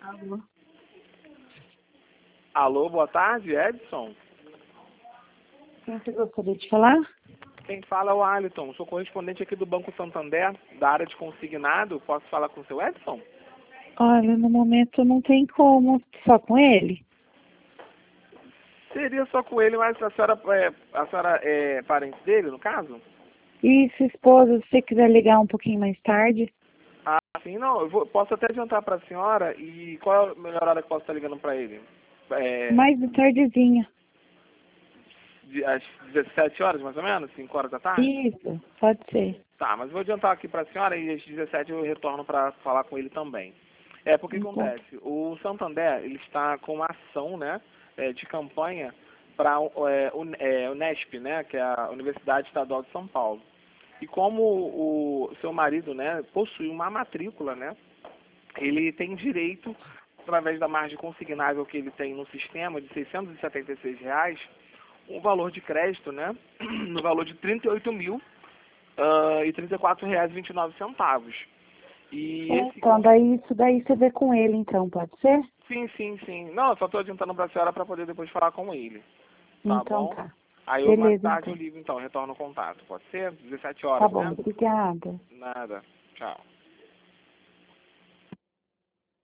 Alô? Alô, boa tarde, Edson. Quem você gostaria de falar? Quem fala é o Alisson, sou correspondente aqui do Banco Santander, da área de consignado. Posso falar com o seu Edson? Olha, no momento não tem como, só com ele. Seria só com ele, mas a senhora é parente dele, no caso? E se esposa, se você quiser ligar um pouquinho mais tarde, Ah, sim, não, posso até adiantar para a senhora. E qual é a melhor hora que posso estar ligando para ele? mais de tardezinha. Às 17 horas, mais ou menos? 5 horas da tarde? Isso, pode ser. Tá, mas vou adiantar aqui para a senhora e às 17 eu retorno para falar com ele também. É, porque Então, acontece, o Santander, ele está com uma ação, né, de campanha para Unesp, né, que é a Universidade Estadual de São Paulo. E como o seu marido, né, possui uma matrícula, né, ele tem direito, através da margem consignável que ele tem no sistema de R$ 676, um valor de crédito, né, no valor de e R$ 34,29. E esse então, daí isso daí você vê com ele, então, pode ser? sim, sim, sim. Não, eu só estou adiantando para a senhora para poder depois falar com ele. Tá Então bom? tá. Aí eu mais Beleza, tarde eu então. ligo então, retorno o contato. Pode ser? 17 Tá horas, bom, né? obrigada. Nada. Tchau.